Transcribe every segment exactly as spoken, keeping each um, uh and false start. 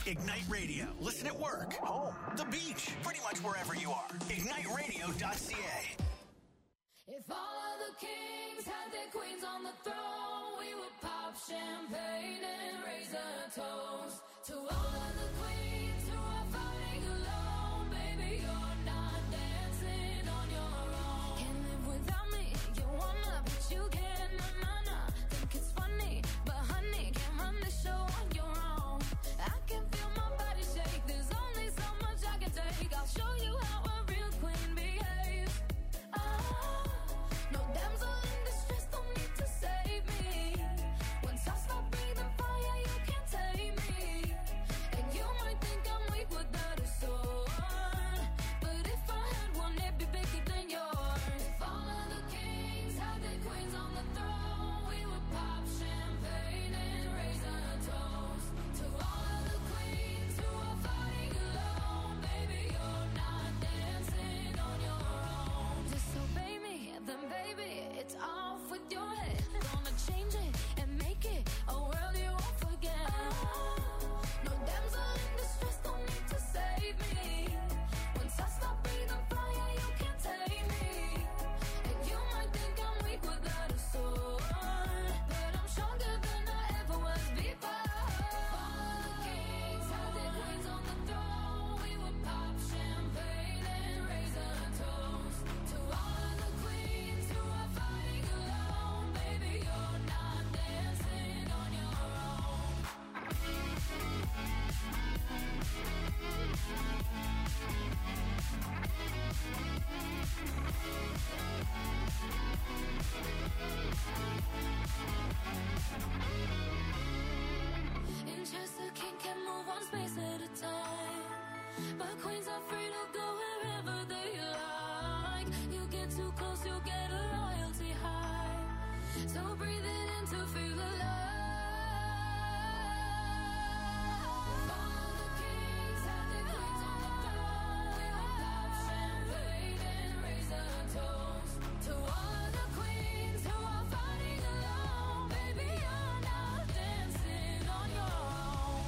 Ignite Radio. Listen at work, home, the beach, pretty much wherever you are. ignite radio dot c a. If all of the kings had their queens on the throne, we would pop champagne and raise a toast to all of the queens who are fighting alone. Baby, you're not dancing on your own. Can't live without me, you wanna, but you can't. Na na na, think it's funny, but honey, can't run the show on your own. I can feel my body shake, there's only so much I can take. I'll show you how a real queen behaves. Ah, no damsel in distress, don't need to save me. Once I stop breathing fire, you can't tame me. And you might think I'm weak without a sword, but if I had one, it'd be bigger than yours. If all of the kings had their queens on the throne, we would pop champagne and raise a toast to all of the queens who are fighting alone. Baby, you're not dancing on your own. Disobey me, then baby, it's off with your head. Gonna change it and make it a world you won't forget. No damsel in distress, don't need to save me. Once I stop breathing fire, you can't tame me. And you might think I'm weak without a sword, but I'm stronger than I ever was before. All of the kings had their queens on the throne, we would pop champagne and raise a toast to all of the queens who are fighting alone. Baby, you're not dancing on your own. In chess, the king can move one space at a time, but queens are free to go wherever they like. You get too close, you'll get a royalty high. So breathe it in to feel alive. All of the kings had their queens on the throne, we would pop champagne and raise a toast to all of the queens who are fighting alone. Baby, you're not dancing on your own.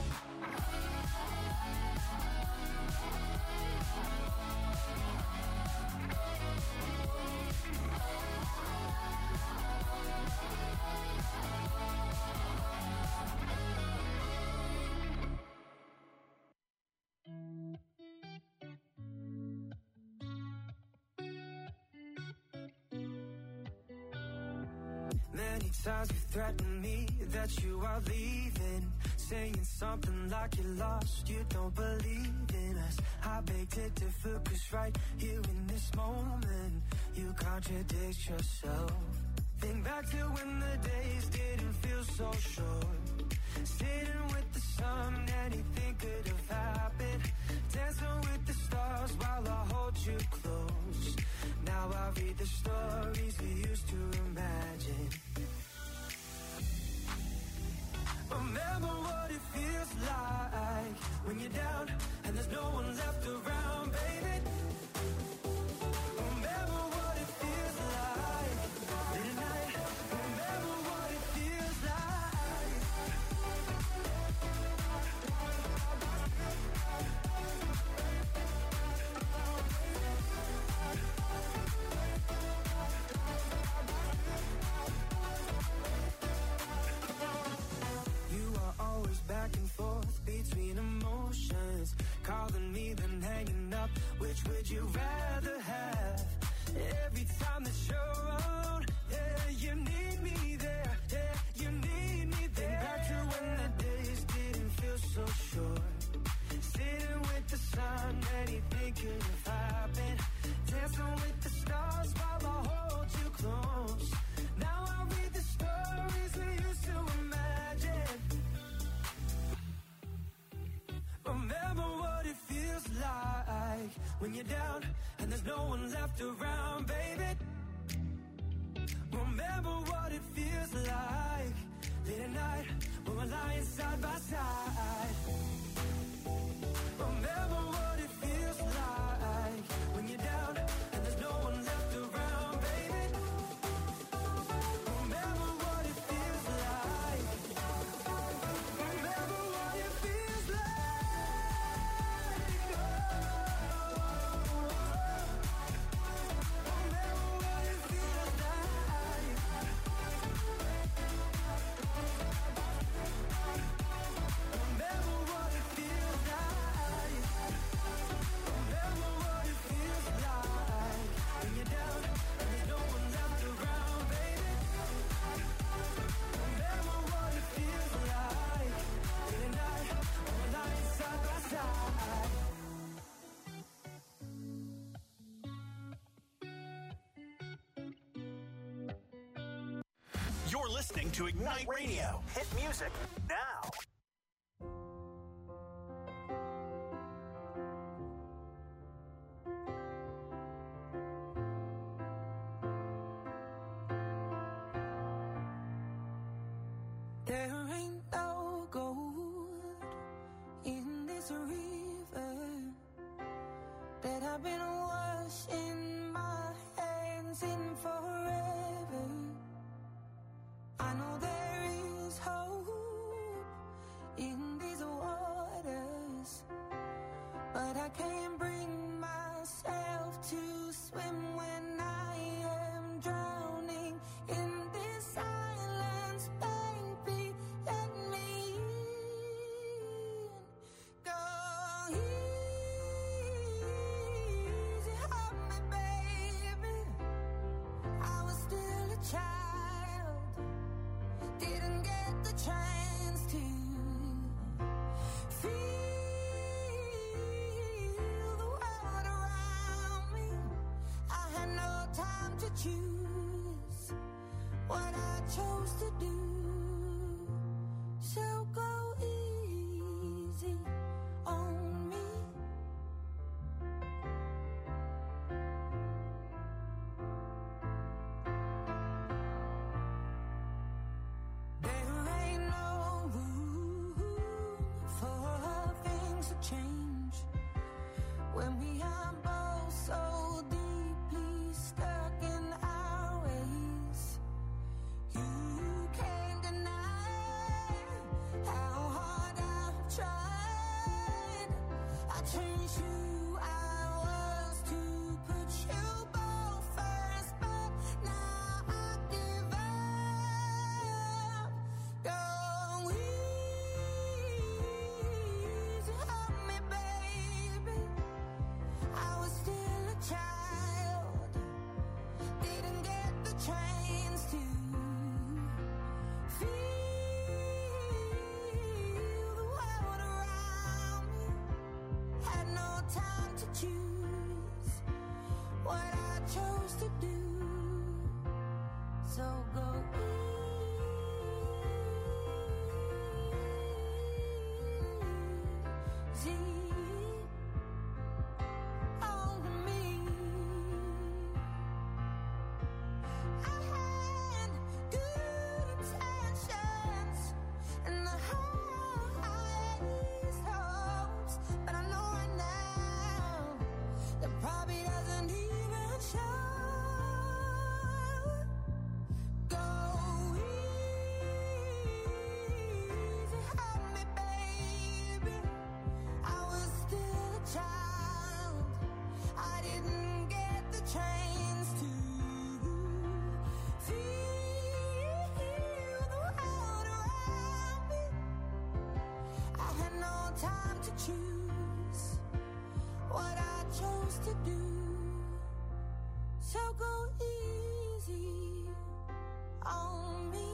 Many times you threatened me that you are leaving, saying something like you're lost, you don't believe in us. I beg to differ, cause right here in this moment, you contradict yourself. Think back to when the days didn't feel so short, sitting with the sun, anything could have happened, dancing with the stars while I hold you close. Now I read the stories we used to imagine. Remember what it feels like when you're down and there's no one left around, baby. Remember what it feels like late at night. Remember what it feels like. You are always back and forth between emotions, calling me then hanging up. Which would you rather have? Every time that you're around, yeah, you need me there, yeah, you need me there. Think back to when the days didn't feel so short, sitting with the sun, anything could have happened, dancing with the stars while I hold you close. Now I read the stories we used to imagine. Remember what it feels like when you're down and there's no one left around, baby. Remember what it feels like late at night when we're lying side by side. Remember what it feels like when you're down and there's no one left around, baby. Remember what it feels like. Remember what it feels like. listening to Ignite Radio. Hit music now. There ain't no gold in this river that I've been washing my hands in forever. I know there is hope in these waters, but I can't bring myself to swim when I am drowning in this silence. Baby, let me in. Go easy on me, baby. I was still a child, didn't get the chance to feel the world around me. I had no time to choose what I chose to do. So go easy on me. There ain't no room for things to change when we are both so deeply stuck in our ways. You can't deny how hard I've tried. I changed who I was to put you both first, but now I give up. Go easy on me, baby. I was still a child, didn't get the chance to feel the world around me. Had no time to choose what I chose to do. So go easy on me. I had good intentions and the highest hopes, but I know right now that probably doesn't even show. Go easy on me, baby. I was still a child, I didn't get the chance to feel the world around me. I had no time to choose what I chose to do. So go easy on me.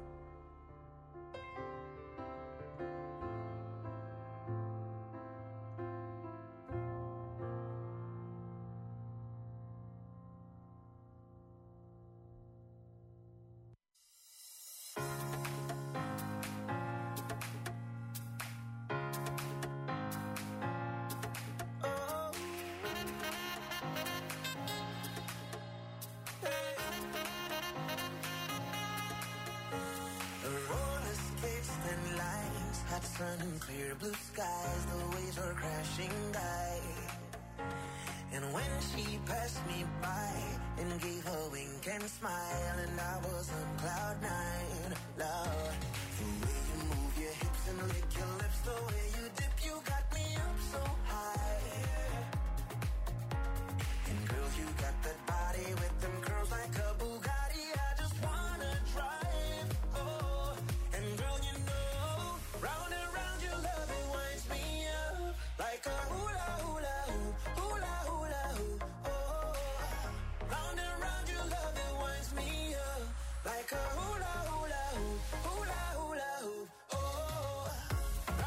Roller skates, thin lines, hot sun and clear blue skies. The waves were crashing by. And when she passed me by and gave a wink and smile, and I was on cloud nine, Lord. The way you move your hips and lick your lips, the way you dip, you got me up so high. And girl, you got that body with them curls like a Bugatti. I just wanna drive, oh. And girl, you know, round and round your love, it winds me up like a hula hula hoop, hula hula hoop, oh. Round and round your love, it winds me up like a hula hula hoop, hula hula hoop, oh.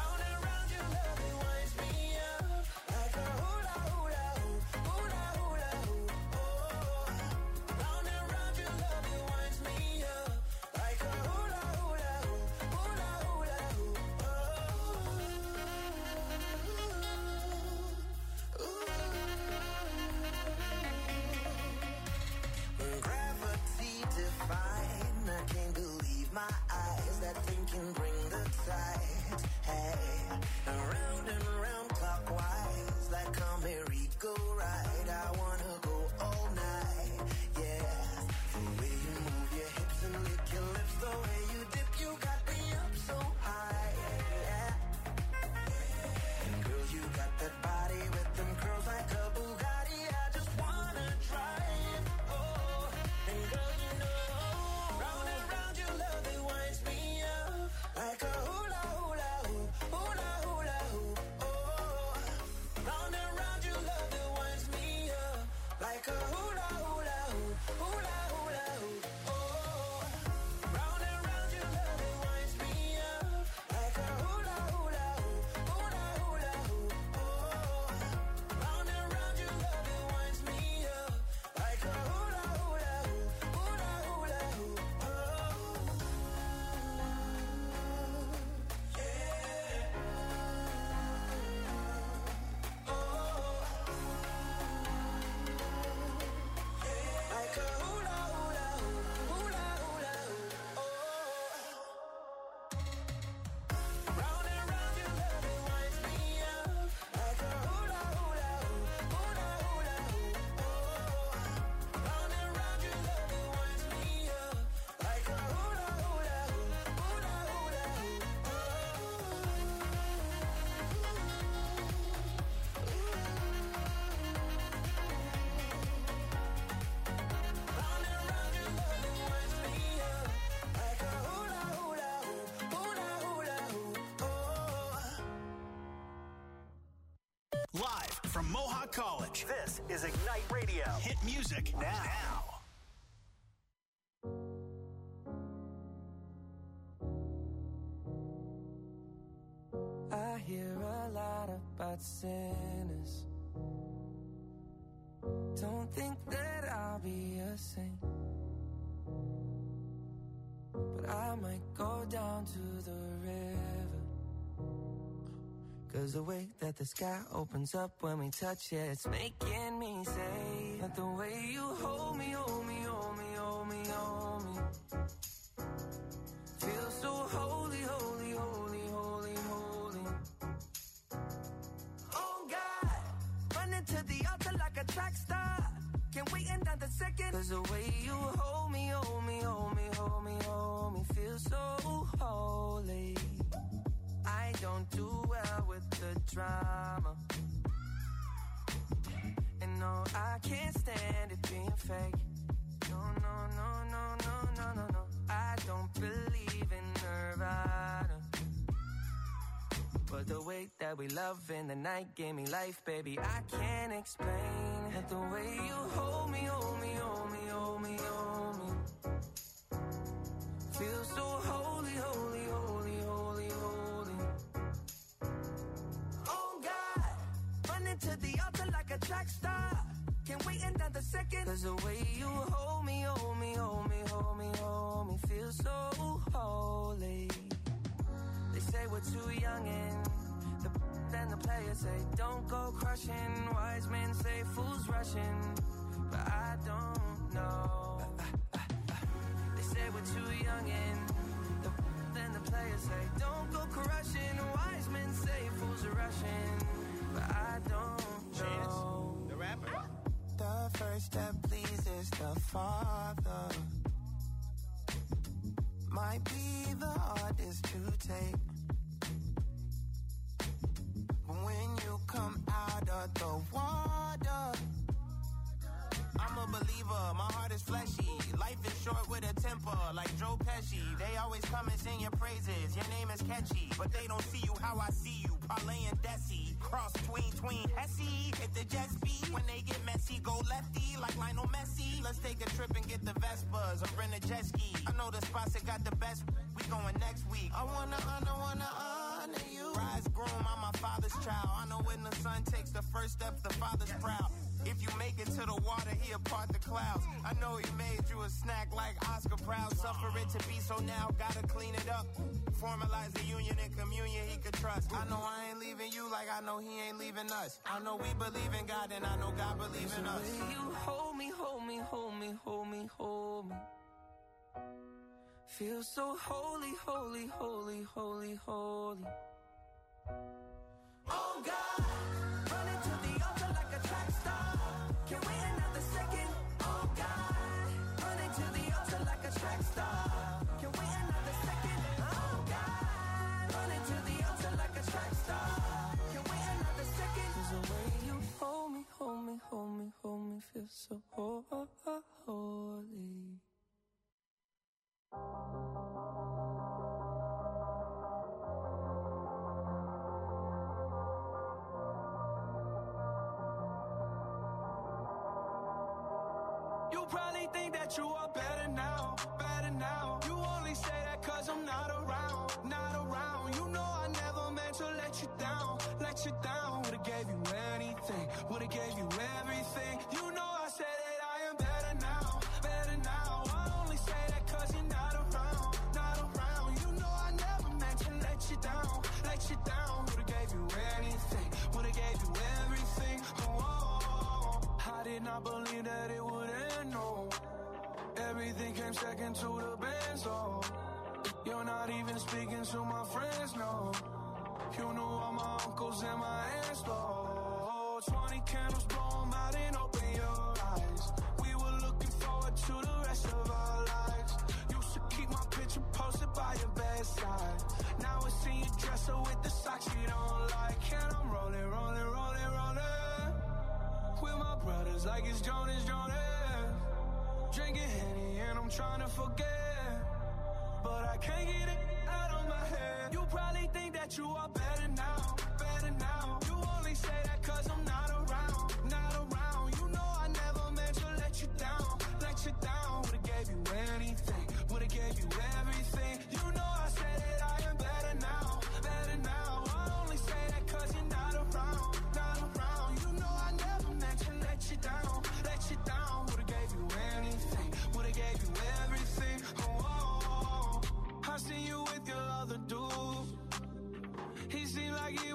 Live from Mohawk College, this is Ignite Radio. Hit music now. I hear a lot about sinners. Don't think that I'll be a saint, but I might go down to the river. Cause the way that the sky opens up when we touch it, it's making me say that the way you hold me, hold me, hold me, hold me, hold me, feels so holy, holy, holy, holy, holy. Oh God, running to the altar like a track star. Can't wait another second. Cause the way you hold me, hold me, hold me, hold me, hold me, feels so holy. I don't do well with the drama, and no, I can't stand it being fake. No, no, no, no, no, no, no, no. I don't believe in Nirvana, but the way that we love in the night gave me life, baby. I can't explain it. The way you hold me, hold me, hold me, hold me, hold me, feel so holy, holy, holy, holy, holy. Oh God, running to the altar like a track star. Can't wait another second. Cause the way you hold me, hold me, hold me, hold me, hold me, feel so holy. They say we're too young and the then the players say don't go crushing. Wise men say fools rushing, but I don't know. They say we're too young and the then the players say don't go crushing. Wise men say fools are rushing, but I don't know. Chance, the rapper. The first step pleases the Father might be the hardest to take. When you come out of the water, I'm a believer, my heart is fleshy. Life is short with a temper, like Joe Pesci. They always come and sing your praises, your name is catchy, but they don't see you how I see you. Parlay and Desi, cross tween, tween, Hesse. Hit the jet speed, when they get messy, go lefty, like Lionel Messi. Let's take a trip and get the Vespas, or rent a jet ski. I know the spots that got the best, we going next week. I wanna honor, wanna honor you. Rise groom, I'm my father's child. I know when the son takes the first step, the father's proud. If you make it to the water, he'll part the clouds. I know he made you a snack like Oscar Proud. Suffer it to be, so now gotta clean it up. Formalize the union and communion he could trust. I know I ain't leaving you like I know he ain't leaving us. I know we believe in God and I know God believes in us. The way you hold me, hold me, hold me, hold me, hold me, feel so holy, holy, holy, holy, holy. Oh God, running to the altar like a track star. Can't wait another second. Oh God, running to the altar like a track star. Can't wait another second. Oh God, running to the altar like a track star. Can't wait another second. Cause the way you hold me, hold me, hold me, hold me, feel so holy. You probably think that you are better now, better now. You only say that cause I'm not around, not around. You know I never meant to let you down, let you down. Would've gave you anything, would've gave you everything. You know I said that I am better now, better now. I only say that cause you're not around, not around. You know I never meant to let you down, let you down. Would've gave you anything, would've gave you everything. Oh, oh, oh. I did not believe that it would end, no. Everything came second to the band, so you're not even speaking to my friends, no. You knew all my uncles and my aunts, though. Twenty candles, blow 'em out and open your eyes. We were looking forward to the rest of our lives. Used to keep my picture posted by your bedside. Now I see you dresser with the socks you don't like. And I'm rolling, rolling, rolling, rolling with my brothers like it's Jonas, Jonas. Drinking Henny and I'm trying to forget, but I can't get it out of my head. You probably think that you are better now, better now. You only say that cause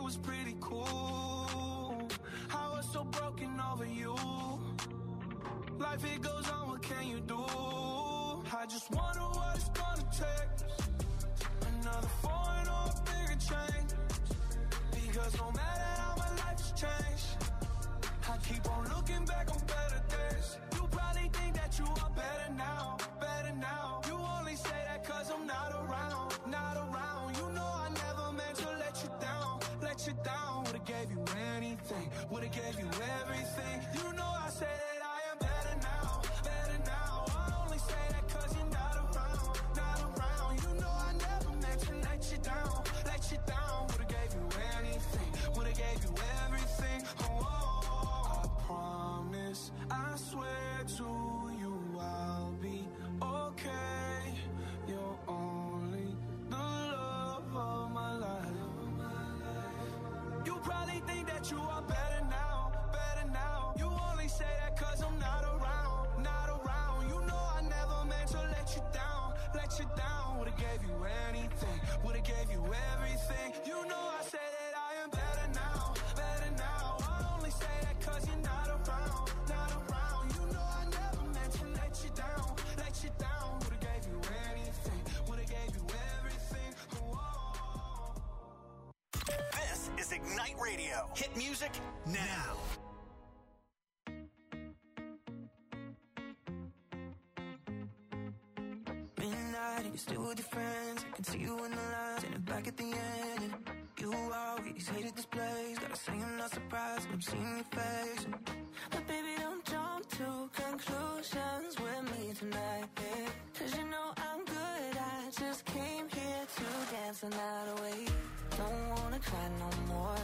was pretty cool. I was so broken over you. Life, it goes on, what can you do? I just wonder what it's gonna take. Another foreign or a bigger change. Because no matter how my life has changed, I keep on looking back on better days. You probably think that you are better now, better now. You only say that cause I'm not around, not around. You know I never meant to let you down, let you down. Would've gave you anything, would've gave you everything. You know I say that I am better now, better now. I only say that cause you're not around, not around. You know I never meant to let you down, let you down. Would've gave you anything, would've gave you everything. Oh, oh, I promise, I swear to you I'll be okay. You're only the love of my life. You probably think that you are better now, better now. You only say that cause I'm not around, not around. You know I never meant to let you down, let you down. Would've gave you anything, would've gave you everything. You know I say that I am better now, better now. I only say that cause you're not around, not around. You know I never meant to let you down, let you down. Would've gave you anything, would've gave you everything. Whoa. This is Ignite Radio. Hit music now. Midnight and you're still with your friends. I can see you in the lines and back at the end. And you always hated this place. Gotta say I'm not surprised when I'm seeing your face. But baby, don't jump to conclusions with me tonight, babe. Cause you know I'm good, I just came here to dance the night away. Don't wanna cry no more.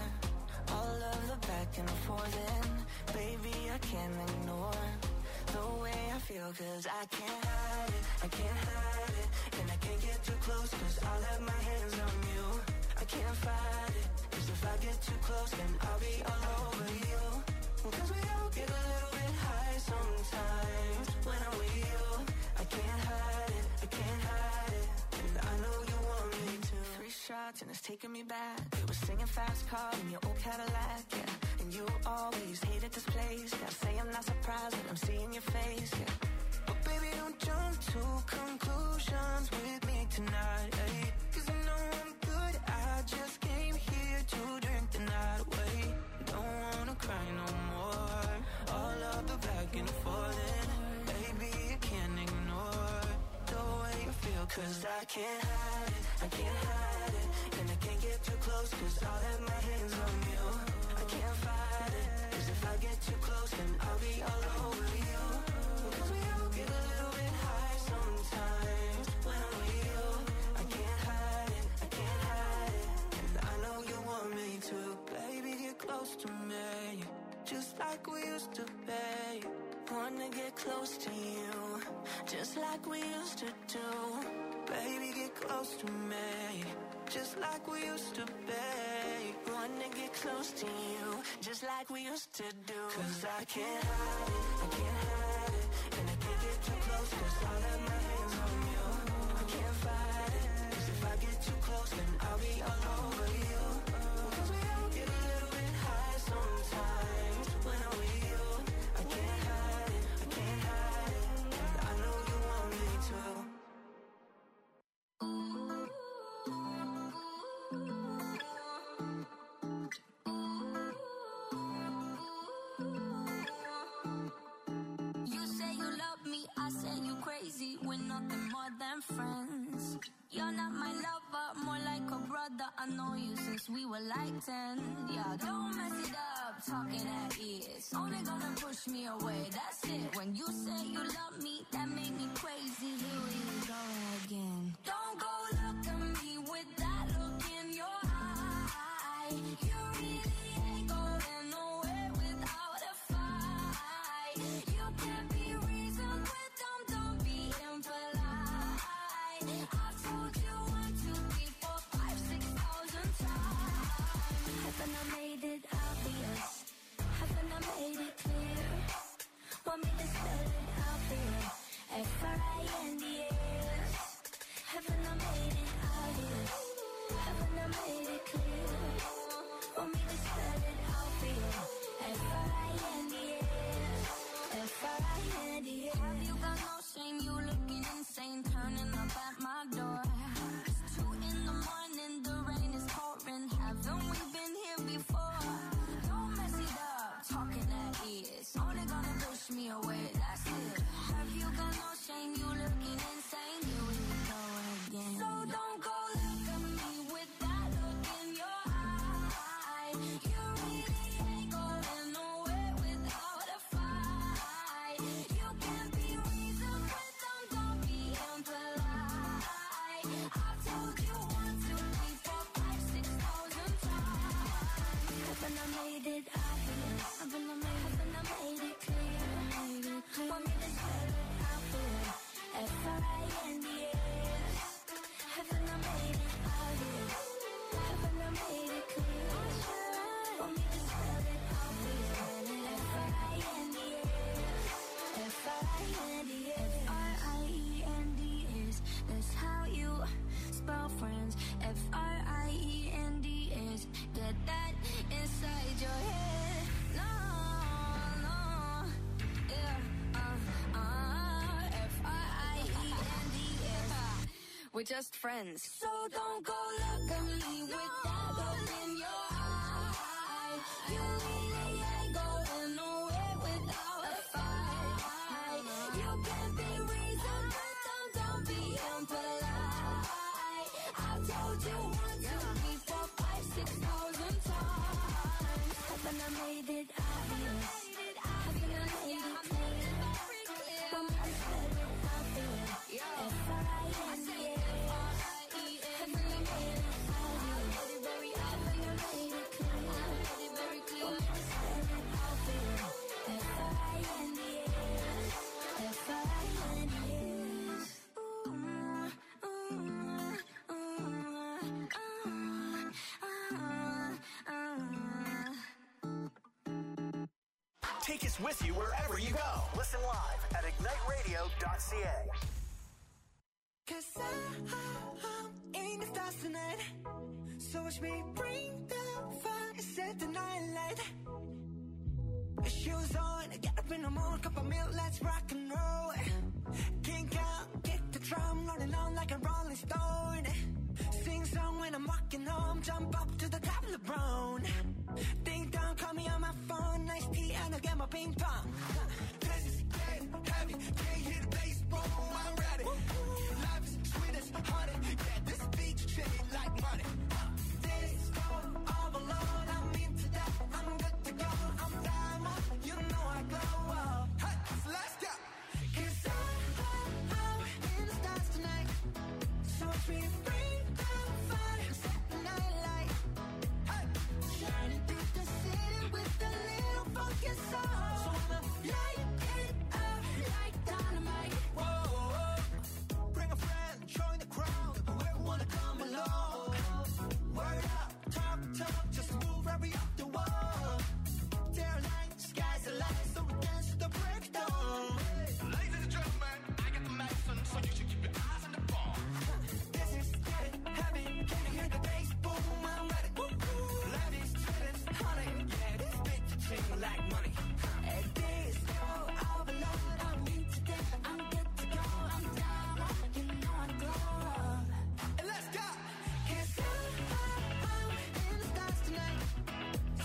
All of the back and forth, and baby, I can't ignore the way I feel, cause I can't hide it, I can't hide it. And I can't get too close, cause I'll have my hands on you. I can't fight it, cause if I get too close, then I'll be all over you. Cause we all get a little bit high sometimes when I'm with you. I can't hide it, I can't hide it. And I know you want me to. Three shots and it's taking me back. We were singing fast car in your old Cadillac, yeah. And you always hated this place. Gotta say I'm not surprised when I'm seeing your face, yeah. But baby, don't jump to conclusions with me tonight, eh? Cause you know I'm good, I just came here to drink the night away. Don't wanna cry no more. All of the back and forth, and baby, you can't ignore the way you feel, cause I can't hide it, I can't hide it. And I can't get too close, cause I'll have my hands on you. I can't fight it, cause if I get too close, then I'll be all over you. Cause we all get a little bit high sometimes when I'm with you. I can't hide it, I can't hide it. And I know you want me to. Baby, get close to me, just like we used to be. Wanna get close to you, just like we used to do. Baby, get close to me, just like we used to be. Wanna get close to you, just like we used to do. Cause I can't hide it, I can't hide it. And I can't get too close, cause I'll have my hands on you. I can't fight it, cause if I get too close, then I'll be all over you. Cause we all get a little bit high sometimes when I'm with you. I can't hide it, I can't hide it. And I know you want me to. You say you love me, I say you crazy. We're nothing more than friends. You're not my lover, more like a brother. I know you since we were like ten. Yeah, don't mess it up, talking at ears. Only gonna push me away, that's it. When you say you love me, that made me crazy. Here we go again. Don't go look at me with that look in your eye. You really ain't going nowhere without a fight. You can't be reasoned with, don't, don't be impolite. I've told you one, two, three, four, five, six thousand times. Haven't I made it obvious? Haven't I made it clear? Want me to spell it out for you? F R I N D S. Haven't I made it obvious? Haven't I made it clear? We're just friends. So don't go look at me with that look in your eye. You really ain't going nowhere without a fight. You can be reasoned, but don't, don't be impolite. I've told you one, two, three, four, five, six thousand times. Haven't I made it obvious? Haven't I made it clear? But I said it obvious. If I am the Take us with you wherever you go. Listen live at ignite radio dot c a. Cause I, I'm in the stars tonight. So watch me bring the fire, set the night light. Shoes on, get up in the morning, cup of milk, let's rock and roll. Kink out, kick the drum, rolling on like a rolling stone. Sing song when I'm walking home, jump up to the top of the brown. Ding dong, call me on my phone, nice tea and I'll get my ping pong. This is getting heavy, can't hear the bass, boom, I'm ready. Life is sweet as honey, yeah, this beach treated like money. This go all alone, I'm into that, I'm good to go, I'm diamond, you know I glow up. Hey, so let's go. Cause I, I'm in the stars tonight, so watch me bring the fire, set the night light. Hey, shining through the city with a little funky soul. So I'ma light it up like dynamite. Whoa, whoa, bring a friend, join the crowd, whoever wanna come along. Word up, talk, talk, just move right up the wall. Daylight, skies are light, so we dance to the breakdown. Ladies and gentlemen, I got the medicine, so you should keep your eyes on the ball. This is getting heavy, can you hear the bass? Boom, I'm ready. Life is sweet as honey, yeah, this bitch is treating like money. And this go all alone, I'm into that, I'm good to go, I'm down, you know I glow up. And let's go! Cause I, I'm in the stars tonight,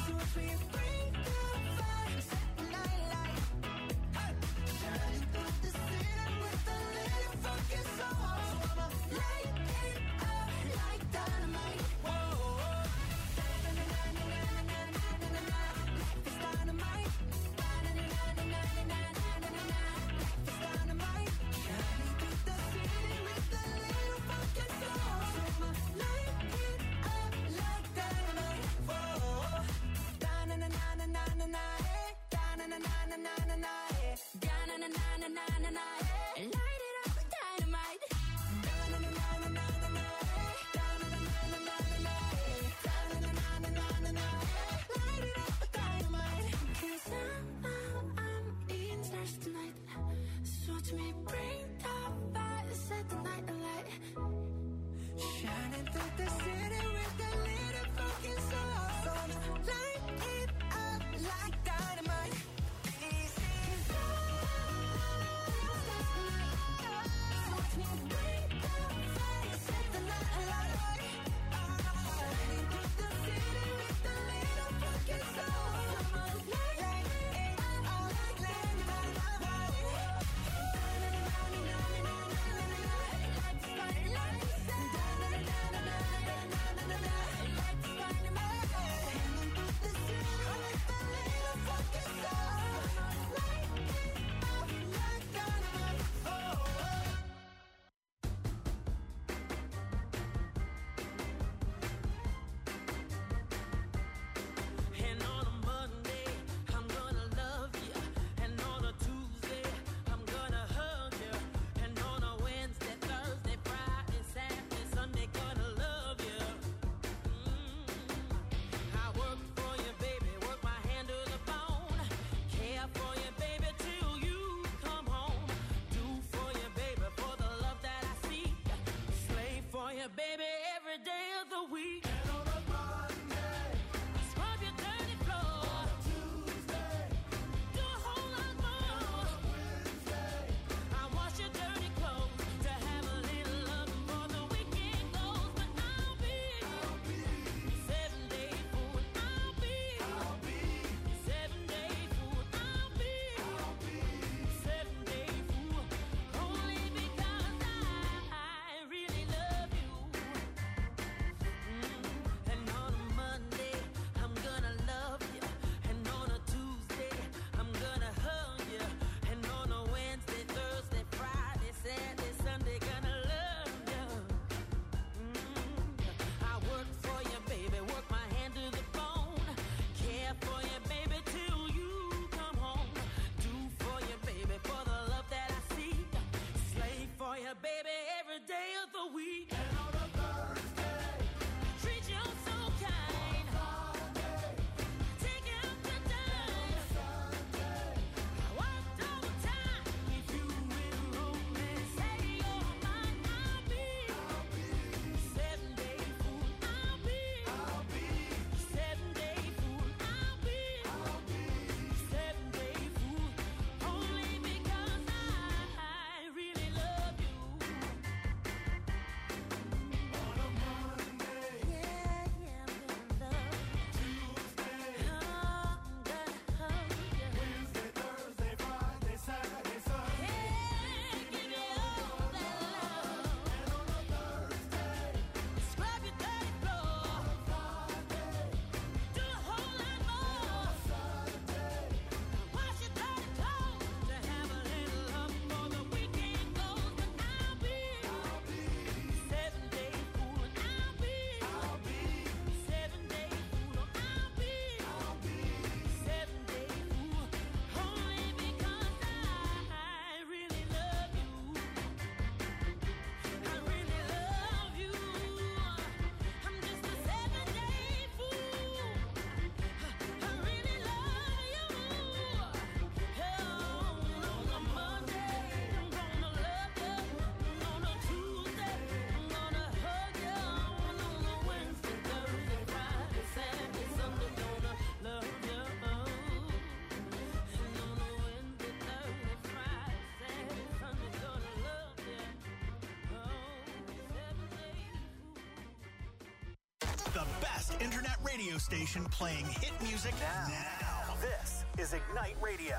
internet radio station playing hit music now. now. This is Ignite Radio.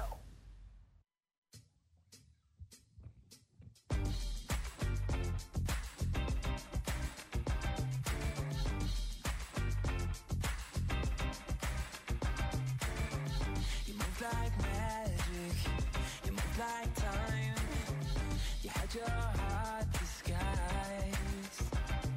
You move like magic, you move like time. You had your heart disguised.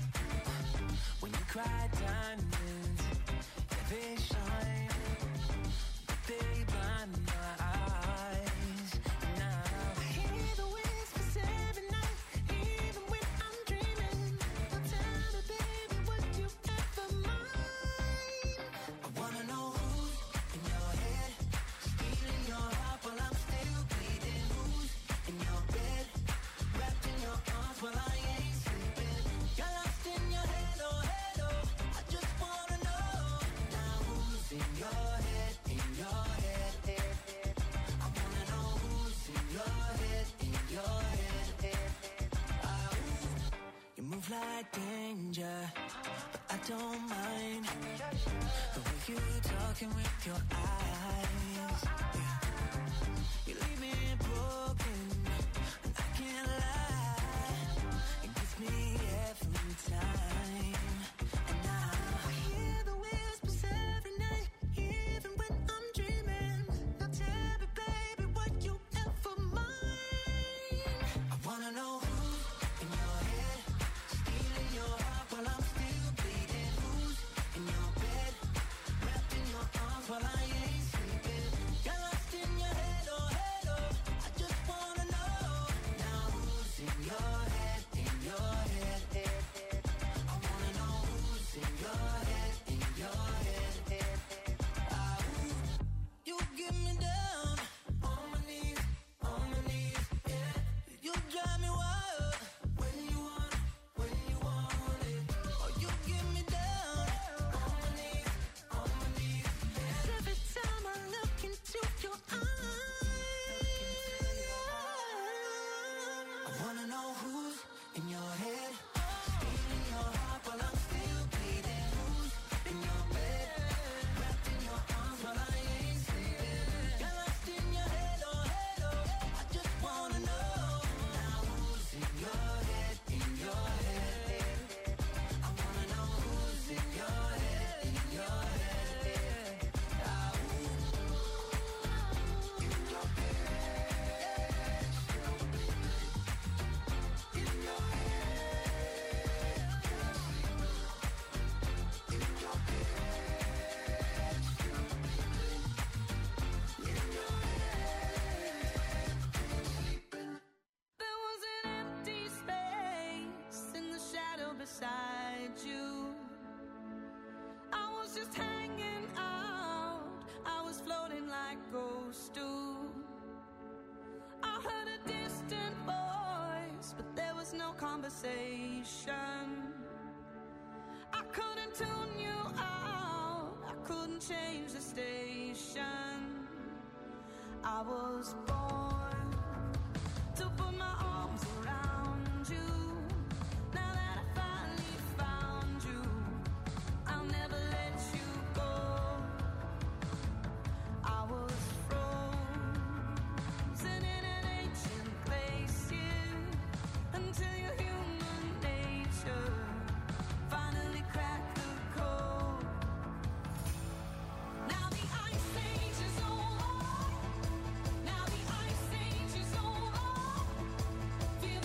When you cry diamonds, yeah, they shine, but they blind my eyes. Now I hear the whispers every night, even when I'm dreaming. Now tell me, baby, would you ever mind? I wanna know who's in your head, stealing your heart while I'm still bleeding. Who's in your bed, wrapped in your arms while I ain't sleeping. You're lost in your head, oh head, oh. I just wanna know now who's in your head, in your head, head, head. I wanna know who's in your head, in your head, head, head. Ah, ooh. You move like danger, but I don't mind the way you talking with your eyes. Yeah. You leave me broken, and I can't lie. It gets me every time. And now I hear the whispers every night, even when I'm dreaming. Now tell me, baby, would you ever mind? I wanna know who's in your head, stealing your heart while I'm still bleeding. Who's in your bed, wrapped in your arms while I ain't sleeping. You're lost in your head, oh head, oh. I just wanna know now who's in your head, in your head, head, head. I wanna know who's in your head, in your head, head, head. Ah, ooh. You get me down on my knees, on my knees, yeah. You drive me wild when you want, when you want it. Oh, you get me down on my knees, on my knees, yeah. Every time I look into your eyes, I wanna know who's in your head, stealing your heart while I'm still bleeding. Who's in your bed, wrapped in your arms while I ain't sleeping. You're lost in your head, oh head, oh. I just wanna know now who's in your head, in your head, head, head. I wanna know who's in your head, in your head, head. Ah, ooh. In your head, in your There was an empty space in the shadow beside you. I was just hanging out. I was floating like ghosts do. I heard a distant voice, but there was no conversation. I couldn't tune you out. I couldn't change the station. I was born to put my arms around you. Now that I finally found you, I'll never let you go. I was frozen in an ancient glacier until your human nature finally cracked the code. Now the ice age is over. Now the ice age is over.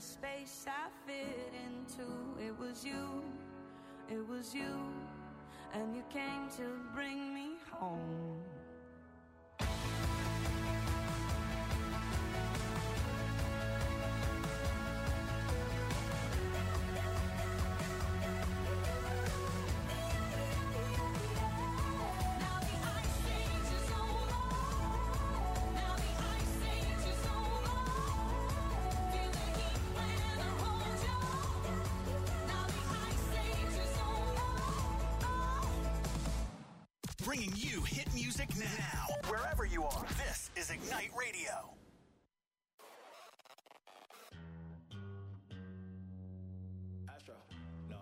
space I fit into. It was you, it was you, and you came to bring me home. Bringing you hit music now, wherever you are. This is Ignite Radio. Astro, no.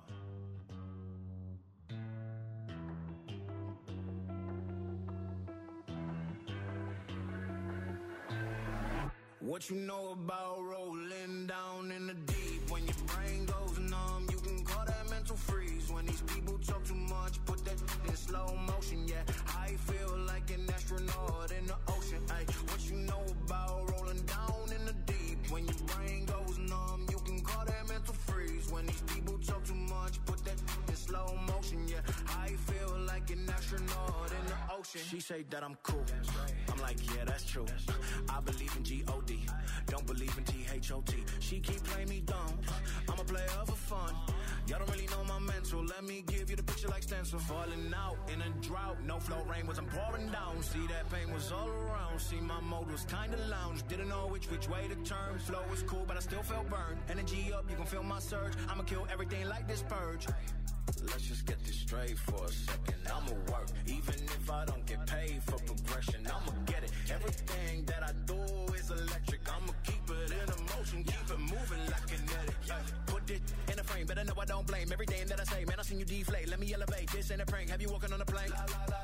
What you know about rolling down in the deep? When your brain goes numb, you can call that mental freeze. When these people talk too much, put that in slow motion, yeah. I feel like an astronaut in the ocean, ay. What you know about rolling down in the deep? When your brain goes numb, you can call that mental freeze. When these people talk too much, put that in slow motion, yeah. I feel like an astronaut in the ocean. She say that I'm cool. I'm like, yeah, that's true. I believe in G O D. Don't believe in T H O T. She keep playing me dumb. I'm a player for fun. Y'all don't really know my mental. Let me give you the picture like stencil. Falling out in a drought. No flow rain wasn't pouring down. See, that pain was all around. See, my mode was kinda lounge. Didn't know which which way to turn. Flow was cool, but I still felt burned. Energy up, you can feel my surge. I'ma kill everything like this purge. Let's just get this straight for a second. I'ma work, even if I don't get paid for progression. I'ma get it. Everything that I do is electric. I'ma keep it in motion, keep it moving like kinetic. Put it in a frame, better know I don't blame everything that I say. Man, I seen you deflate. Let me elevate. This ain't a prank. Have you walking on a plane?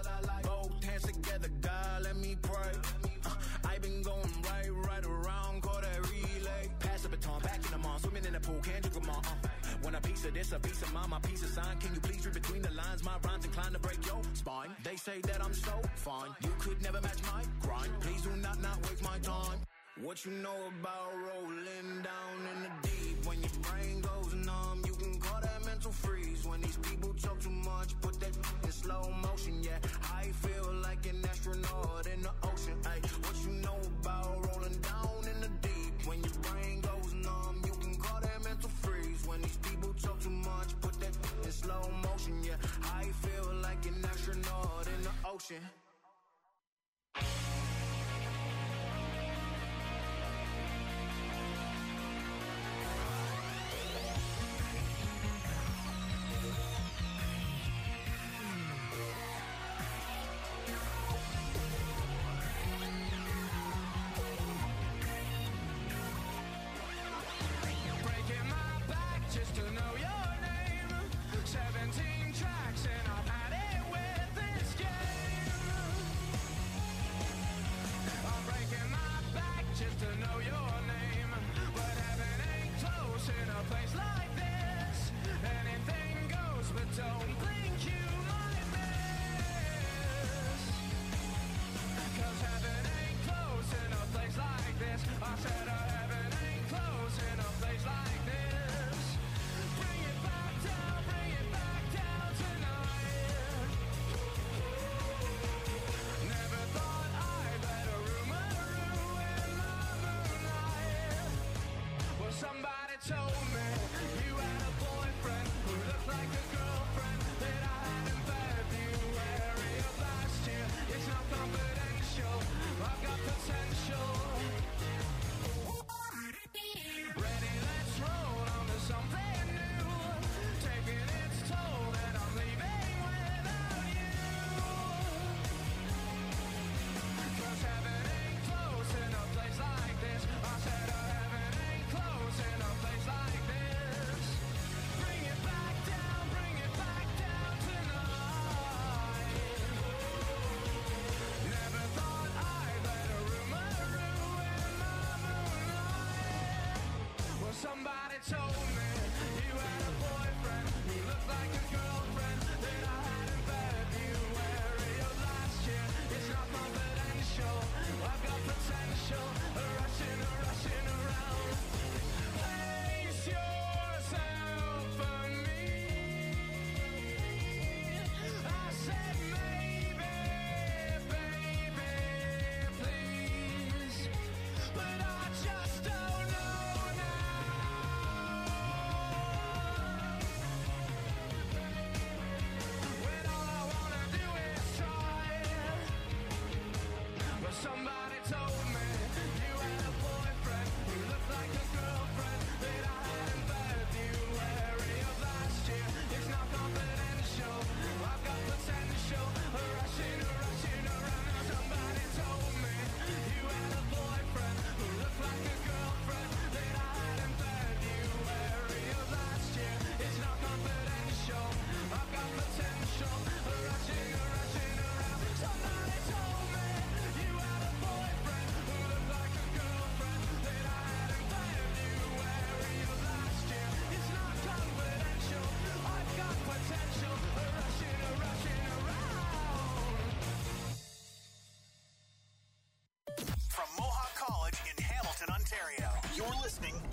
Both hands together, God, let me pray. Uh, I've been going right, right around, call that relay. Pass the baton, back in the mall, swimming in the pool, can't drink them all. Uh. Want a piece of this, a piece of mine, my piece of sign. Can you please read between the lines? My rhymes inclined to break your spine. They say that I'm so fine. You could never match my grind. Please do not not waste my time. What you know about rolling down in the deep? When your brain goes numb, you can call that mental freeze. When these people talk too much, put that in slow motion, yeah. I feel like an astronaut in the ocean, ay. What you know about rolling down in the deep? When your brain goes numb, you can call that mental freeze. When these people talk too much, put that in slow motion, yeah. I feel like an astronaut in the ocean. Rushing, rushing around. Hey,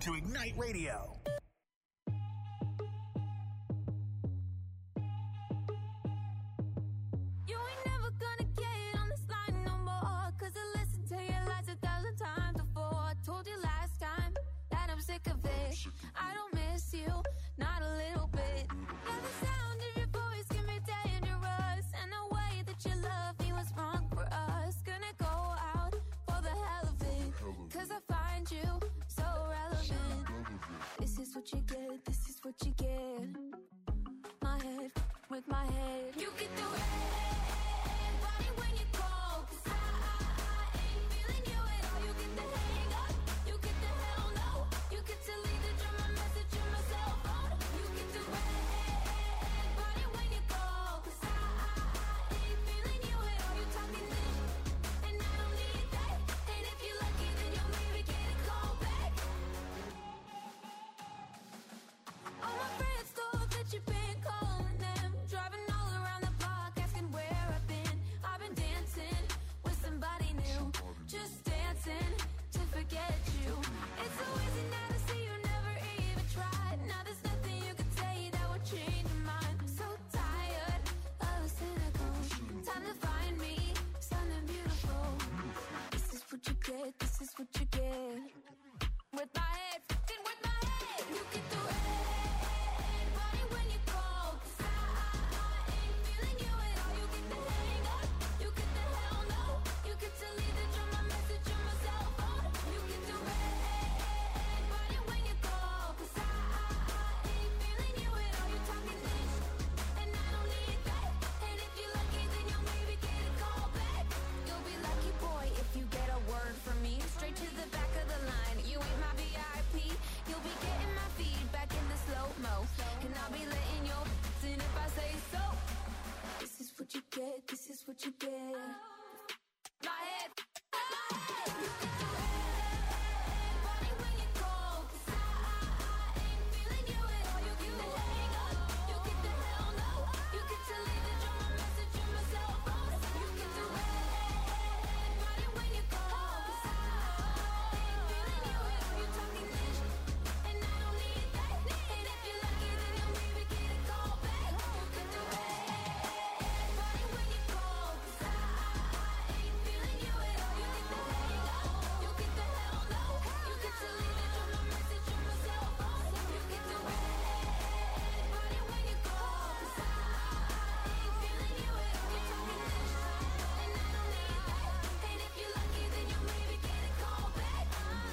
to Ignite Radio. You ain't never gonna get on this line no more, 'cause I listened to your lies a thousand times before. I told you last time that I'm sick of it. I don't miss you, not a little bit. Now the sound of your voice can be dangerous, and the way that you love me was wrong for us. Gonna go out for the hell of it, 'cause I find you so relevant. This is what you get, this is what you get. My head with my head. You get the red body when you call, 'cause I, I, I ain't feeling you at all. You get the hang up, you get the hell no. You get to leave the drum, my message on my cell phone. You get the red body when you call, 'cause I, I, I ain't feeling you at all. You talking this, and I don't need that. And if you're lucky, then you'll maybe get a call back. All my friends thought that you've been calling them, driving all around the block, asking where I've been. I've been dancing with somebody new, just dancing to forget you. It's so easy now to see you never even tried. Now there's nothing you could say that would change your mind. I'm so tired of the cynical. Time to find me something beautiful. This is what you get, this is what you get. With my head, fucking with my head. You get the red body when you call, 'cause I, I, I ain't feeling you at all. You get the hang up, you get the hell no. You get to leave the drum, my message on my cell phone. You get the red body when you call, 'cause I, I, I ain't feeling you at all. You talking this, and I don't need that. And if you're lucky, then you'll maybe get a call back. You'll be lucky, boy, if you get a word from me. Straight to the back of the line. You ain't my V I P. You'll be getting my feedback in the slow-mo, and I'll be letting your in if I say so. This is what you get, this is what you get. My head, my head. You get the red body when you call, 'cause I, I, I ain't feeling you at all. You get the hang up, you get the hell no. You get to leave the drum, my message on my cell phone. You get the red body when you call, 'cause I, I ain't feeling you at all. You talking this, and I don't need that. And if you're lucky, then you'll maybe get a call back. You get the red body when you call, 'cause I, I ain't feeling you at all. You get the hang up, you get the hell no. You get to leave the drum, my message on my cell phone. You get the red body when you call, 'cause I, I ain't feeling you at all. You talking this, and I don't need that. And if you're lucky, then you'll maybe get a call back.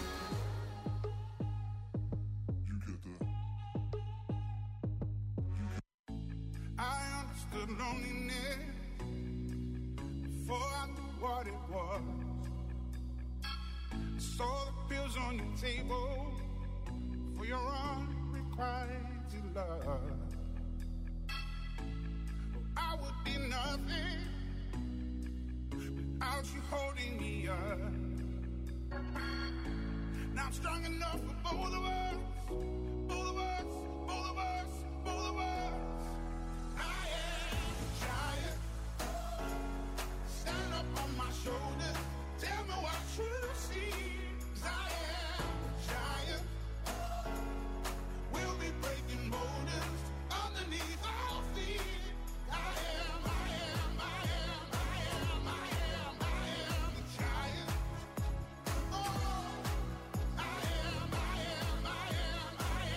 I understood loneliness before I knew what it was. I saw the pills on your table for your unrequited love. I would be nothing without you holding me up. Now I'm strong enough for both of us, both of us, both of us, both of us. I am a giant. Stand up on my shoulders. Tell me what you see. 'Cause I am a giant. We'll be breaking boulders underneath our feet. I am, I am, I am, I am, I am, I am a giant. Oh, I am, I am, I am, I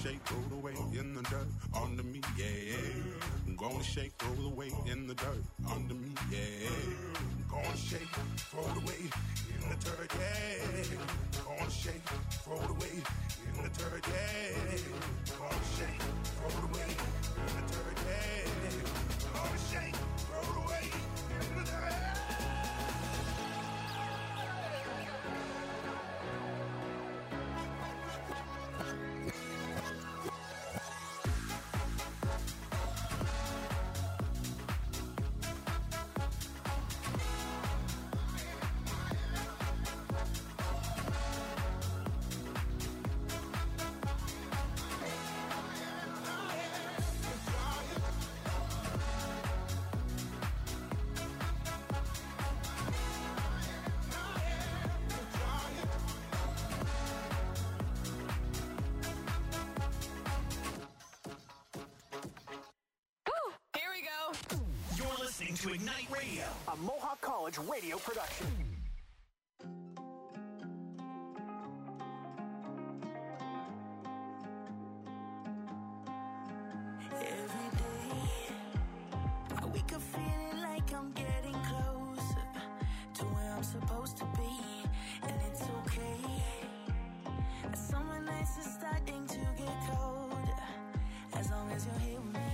shake, roll away in the dirt under me, yeah. I'm gonna shake, roll away in the dirt under me, yeah. I'm gonna shake, roll away in the dirt, yeah. I'm gonna shake, roll away in the dirt, yeah. I'm gonna shake, roll away in the dirt, yeah. I'm gonna shake, roll away in the dirt. To Ignite Radio, a Mohawk College radio production. Every day, I wake up feeling like I'm getting closer to where I'm supposed to be, and it's okay. Summer nights are starting to get colder, as long as you're here with me.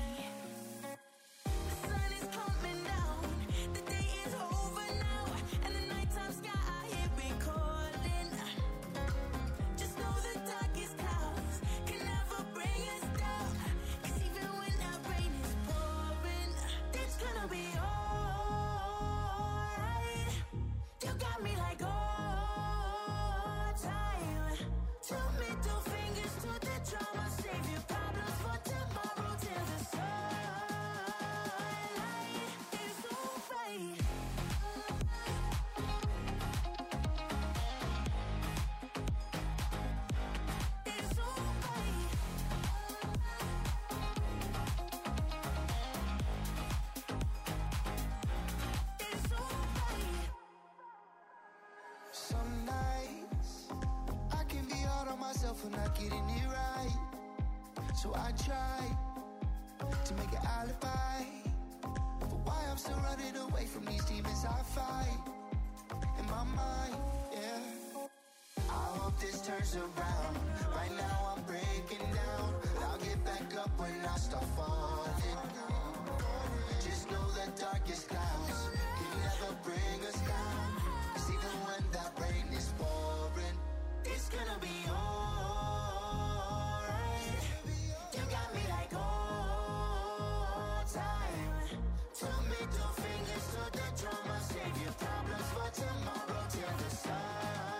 Some nights I can be hard on myself for not getting it right, so I try to make an alibi for why I'm still running away from these demons I fight in my mind, yeah. I hope this turns around. Right now I'm breaking down, but I'll get back up when I start falling. Just know the darkest clouds can never bring us down. Even when that rain is pouring, it's gonna be alright. You got me like all time. Two middle fingers to the drama, save your problems for tomorrow till the sunlight.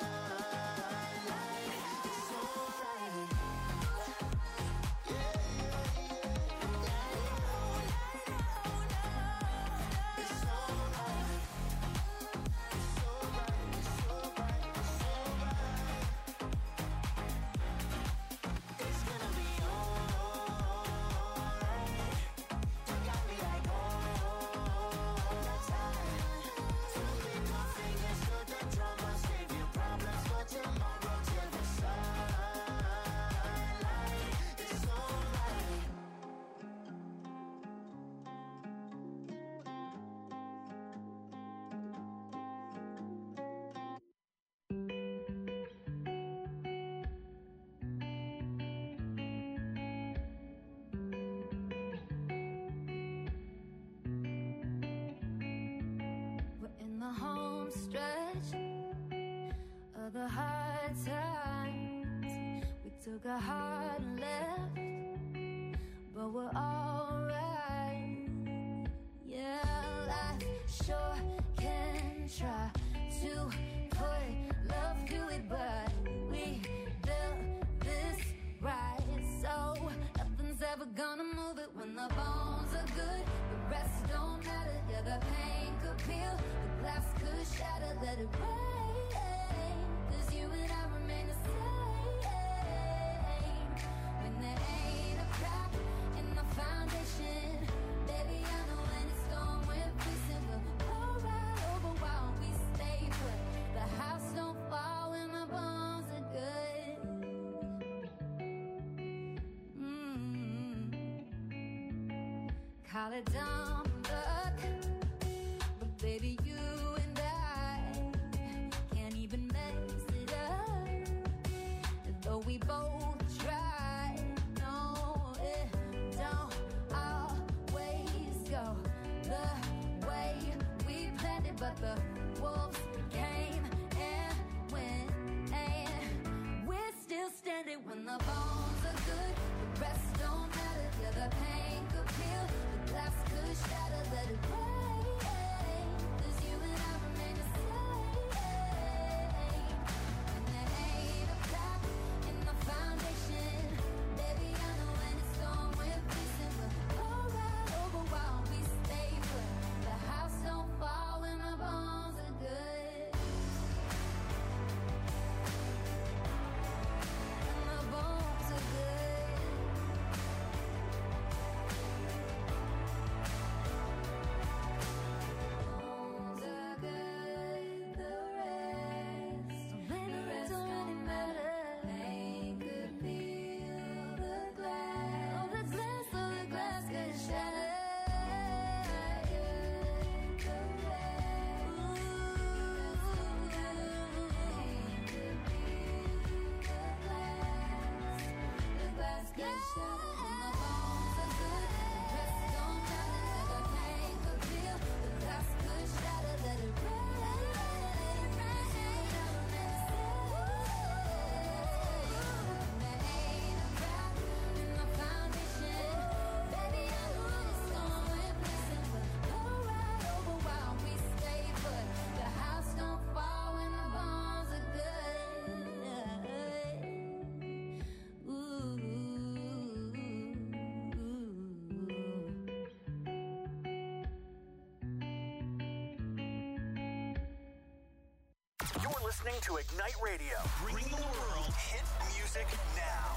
It's alright. Yeah, yeah, yeah. It's alright. The hard times, we took a hard left, but we're alright. Yeah, life sure can try to put love to it, but we built this right, so nothing's ever gonna move it. When the bones are good, the rest don't matter. Yeah, the pain could peel, the glass could shatter, let it rain. You and I remain the same. When there ain't a crack in the foundation, baby, I know when it's storm, we're facing. We'll go right over while we stay put. The house don't fall when the bones are good. call it dumb luck, but baby, you and I can't even mess it up. Though we both try, no, it don't always go the way we planned it, but the wolves came and went, and we're still standing when the bones are good. The rest don't matter, yeah, the pain could heal, the glass could shatter, let it rain, 'cause you and I remain the same. And there ain't a crack in the foundation, baby, I know when it's gone, we're facing, we'll go right over while we stay put. The house don't fall when the bones are good, and the bones are good. Bones are good, the rest, the rest don't matter. Pain could peel the glass, oh, the glass, oh, the glass could shatter. The rest, pain could peel the glass, the glass could shatter. And the bones are good, the rest don't matter. The pain could peel, the glass could shatter. Let it rain, rain, and there ain't a crack in the foundation, baby, I know when it's gone, we're facing, we'll go right over while we stay put. The house don't fall when the bones are good. Ooh. You're listening to Ignite Radio, bringing the world hit music now.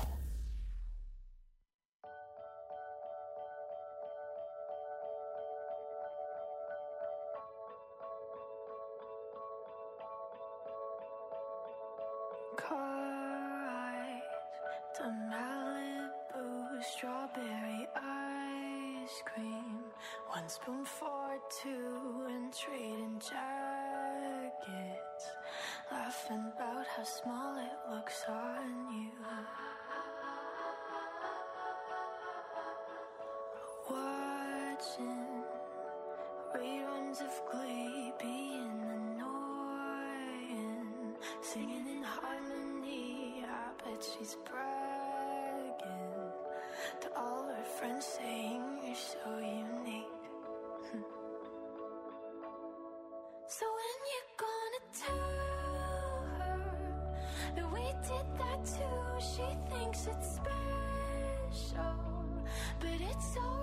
Car ride to Malibu, strawberry ice cream, one spoon for two, and trading jackets, laughing about how small it looks on you. Watching reruns of Glee, being annoying, singing in harmony. I bet she's bragging to all her friends, saying you're so unique. So when you gonna tell her that we did that too? She thinks it's special, but it's so